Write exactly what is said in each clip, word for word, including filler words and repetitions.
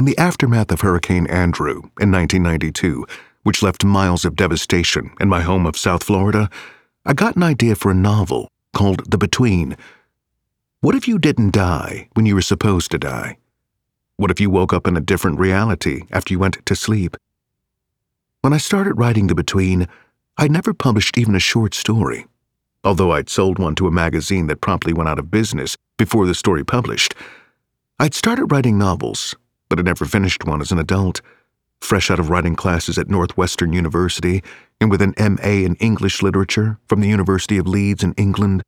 the aftermath of Hurricane Andrew in nineteen ninety-two, which left miles of devastation in my home of South Florida, I got an idea for a novel called The Between. What if you didn't die when you were supposed to die? What if you woke up in a different reality after you went to sleep? When I started writing The Between, I'd never published even a short story. Although I'd sold one to a magazine that promptly went out of business before the story published. I'd started writing novels, but had never finished one as an adult, fresh out of writing classes at Northwestern University and with an M A in English literature from the University of Leeds in England.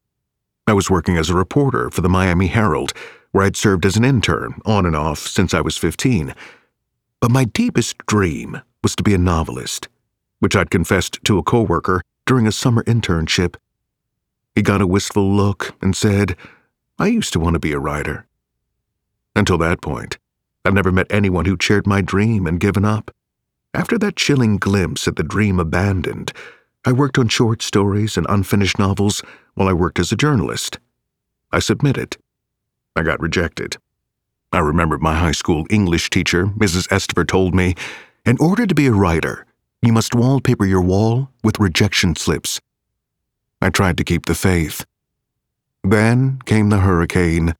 I was working as a reporter for the Miami Herald, where I'd served as an intern on and off since I was fifteen. But my deepest dream was to be a novelist, which I'd confessed to a coworker during a summer internship. He got a wistful look and said, "I used to want to be a writer." Until that point, I'd never met anyone who'd shared my dream and given up. After that chilling glimpse at the dream abandoned, I worked on short stories and unfinished novels while I worked as a journalist. I submitted. I got rejected. I remembered my high school English teacher, Missus Estiver, told me, "In order to be a writer, you must wallpaper your wall with rejection slips." I tried to keep the faith. Then came the hurricane.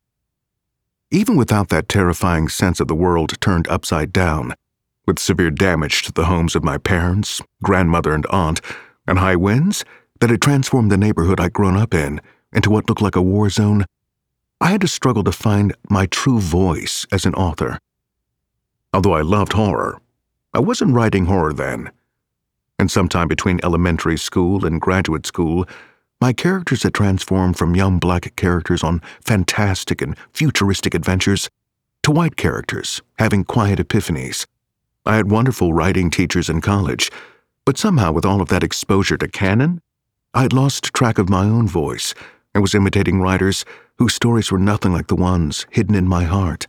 Even without that terrifying sense of the world turned upside down, with severe damage to the homes of my parents, grandmother, and aunt, and high winds that had transformed the neighborhood I'd grown up in into what looked like a war zone, I had to struggle to find my true voice as an author. Although I loved horror, I wasn't writing horror then. And sometime between elementary school and graduate school, my characters had transformed from young black characters on fantastic and futuristic adventures to white characters having quiet epiphanies. I had wonderful writing teachers in college, but somehow with all of that exposure to canon, I had lost track of my own voice and was imitating writers whose stories were nothing like the ones hidden in my heart.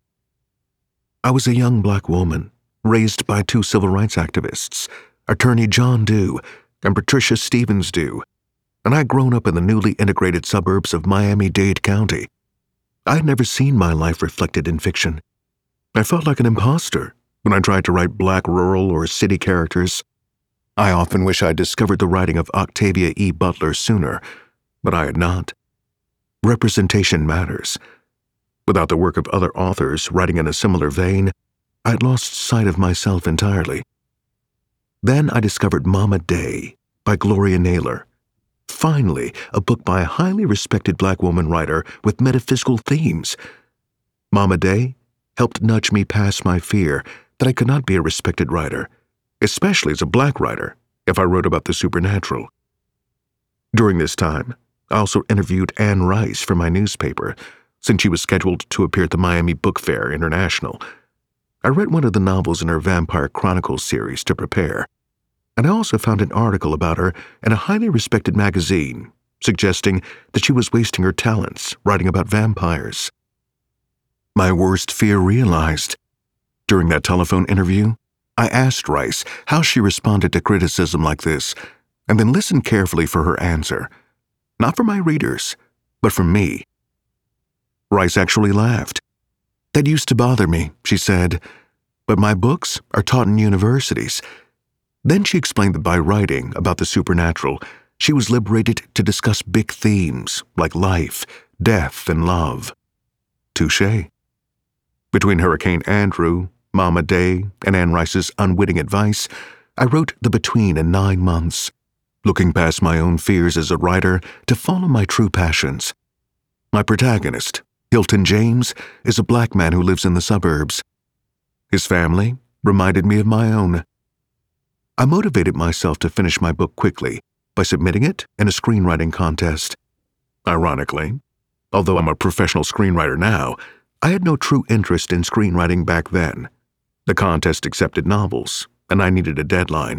I was a young black woman, raised by two civil rights activists, Attorney John Dew and Patricia Stevens Dew, and I'd grown up in the newly integrated suburbs of Miami-Dade County. I'd never seen my life reflected in fiction. I felt like an imposter when I tried to write black rural or city characters. I often wish I'd discovered the writing of Octavia E. Butler sooner, but I had not. Representation matters. Without the work of other authors writing in a similar vein, I'd lost sight of myself entirely. Then I discovered Mama Day by Gloria Naylor. Finally, a book by a highly respected black woman writer with metaphysical themes. Mama Day helped nudge me past my fear that I could not be a respected writer, especially as a black writer, if I wrote about the supernatural. During this time, I also interviewed Anne Rice for my newspaper, since she was scheduled to appear at the Miami Book Fair International. I read one of the novels in her Vampire Chronicles series to prepare, and I also found an article about her in a highly respected magazine, suggesting that she was wasting her talents writing about vampires. My worst fear realized. During that telephone interview, I asked Rice how she responded to criticism like this, and then listened carefully for her answer. Not for my readers, but for me. Rice actually laughed. "That used to bother me," she said, "but my books are taught in universities." Then she explained that by writing about the supernatural, she was liberated to discuss big themes like life, death, and love. Touché. Between Hurricane Andrew, Mama Day, and Anne Rice's unwitting advice, I wrote The Between in nine months, looking past my own fears as a writer to follow my true passions. My protagonist, Hilton James, is a black man who lives in the suburbs. His family reminded me of my own. I motivated myself to finish my book quickly by submitting it in a screenwriting contest. Ironically, although I'm a professional screenwriter now, I had no true interest in screenwriting back then. The contest accepted novels, and I needed a deadline.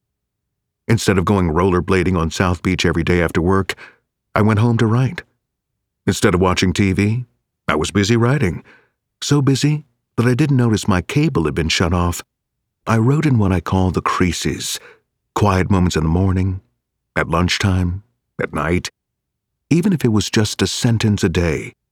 Instead of going rollerblading on South Beach every day after work, I went home to write. Instead of watching T V, I was busy writing. So busy that I didn't notice my cable had been shut off. I wrote in what I call the creases, quiet moments in the morning, at lunchtime, at night. Even if it was just a sentence a day,